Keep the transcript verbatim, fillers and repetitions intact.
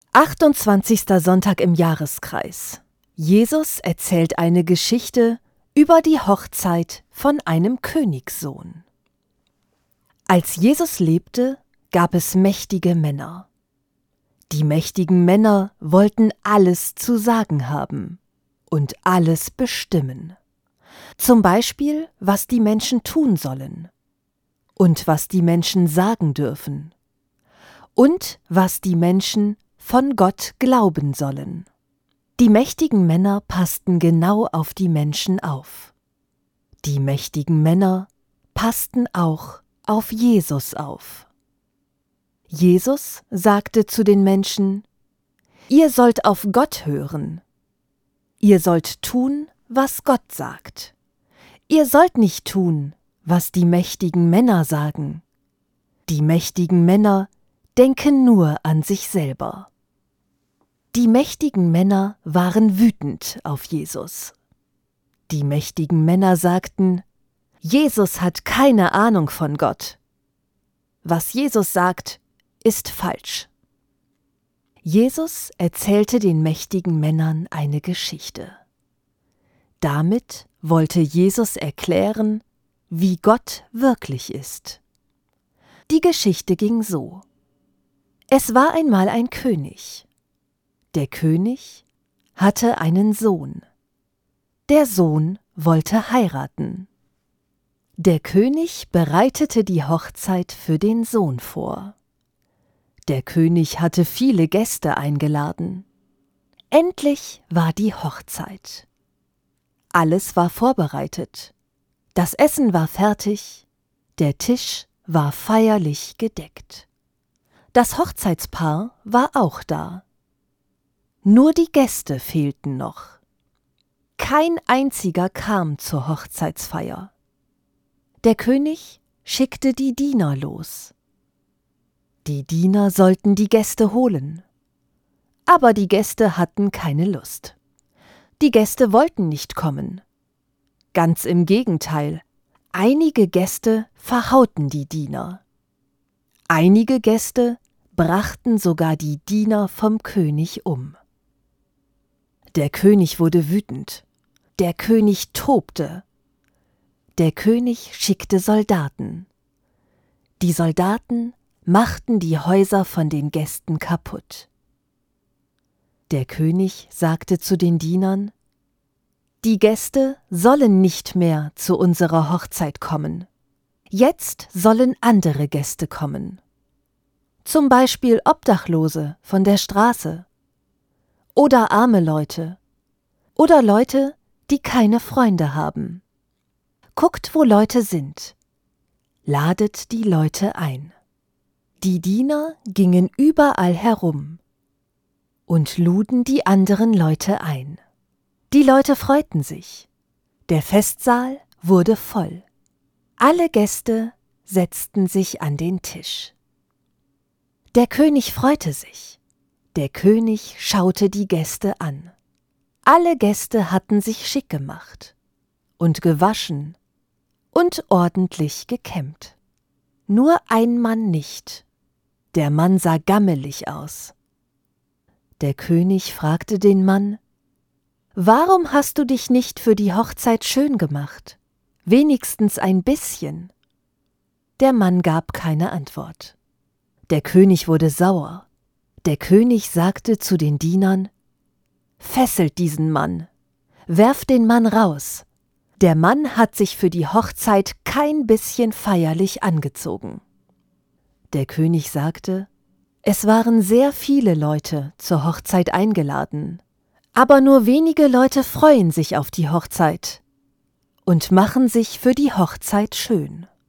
achtundzwanzigster Sonntag im Jahreskreis. Jesus erzählt eine Geschichte über die Hochzeit von einem Königssohn. Als Jesus lebte, gab es mächtige Männer. Die mächtigen Männer wollten alles zu sagen haben und alles bestimmen. Zum Beispiel, was die Menschen tun sollen und was die Menschen sagen dürfen und was die Menschen von Gott glauben sollen. Die mächtigen Männer passten genau auf die Menschen auf. Die mächtigen Männer passten auch auf Jesus auf. Jesus sagte zu den Menschen: Ihr sollt auf Gott hören. Ihr sollt tun, was Gott sagt. Ihr sollt nicht tun, was die mächtigen Männer sagen. Die mächtigen Männer denken nur an sich selber. Die mächtigen Männer waren wütend auf Jesus. Die mächtigen Männer sagten: Jesus hat keine Ahnung von Gott. Was Jesus sagt, ist falsch. Jesus erzählte den mächtigen Männern eine Geschichte. Damit wollte Jesus erklären, wie Gott wirklich ist. Die Geschichte ging so: Es war einmal ein König. Der König hatte einen Sohn. Der Sohn wollte heiraten. Der König bereitete die Hochzeit für den Sohn vor. Der König hatte viele Gäste eingeladen. Endlich war die Hochzeit. Alles war vorbereitet. Das Essen war fertig. Der Tisch war feierlich gedeckt. Das Hochzeitspaar war auch da. Nur die Gäste fehlten noch. Kein einziger kam zur Hochzeitsfeier. Der König schickte die Diener los. Die Diener sollten die Gäste holen. Aber die Gäste hatten keine Lust. Die Gäste wollten nicht kommen. Ganz im Gegenteil, einige Gäste verhauten die Diener. Einige Gäste brachten sogar die Diener vom König um. Der König wurde wütend. Der König tobte. Der König schickte Soldaten. Die Soldaten machten die Häuser von den Gästen kaputt. Der König sagte zu den Dienern: Die Gäste sollen nicht mehr zu unserer Hochzeit kommen. Jetzt sollen andere Gäste kommen. Zum Beispiel Obdachlose von der Straße. Oder arme Leute. Oder Leute, die keine Freunde haben. Guckt, wo Leute sind. Ladet die Leute ein. Die Diener gingen überall herum und luden die anderen Leute ein. Die Leute freuten sich. Der Festsaal wurde voll. Alle Gäste setzten sich an den Tisch. Der König freute sich. Der König schaute die Gäste an. Alle Gäste hatten sich schick gemacht und gewaschen und ordentlich gekämmt. Nur ein Mann nicht. Der Mann sah gammelig aus. Der König fragte den Mann: Warum hast du dich nicht für die Hochzeit schön gemacht? Wenigstens ein bisschen. Der Mann gab keine Antwort. Der König wurde sauer. Der König sagte zu den Dienern: Fesselt diesen Mann, werft den Mann raus. Der Mann hat sich für die Hochzeit kein bisschen feierlich angezogen. Der König sagte: Es waren sehr viele Leute zur Hochzeit eingeladen, aber nur wenige Leute freuen sich auf die Hochzeit und machen sich für die Hochzeit schön.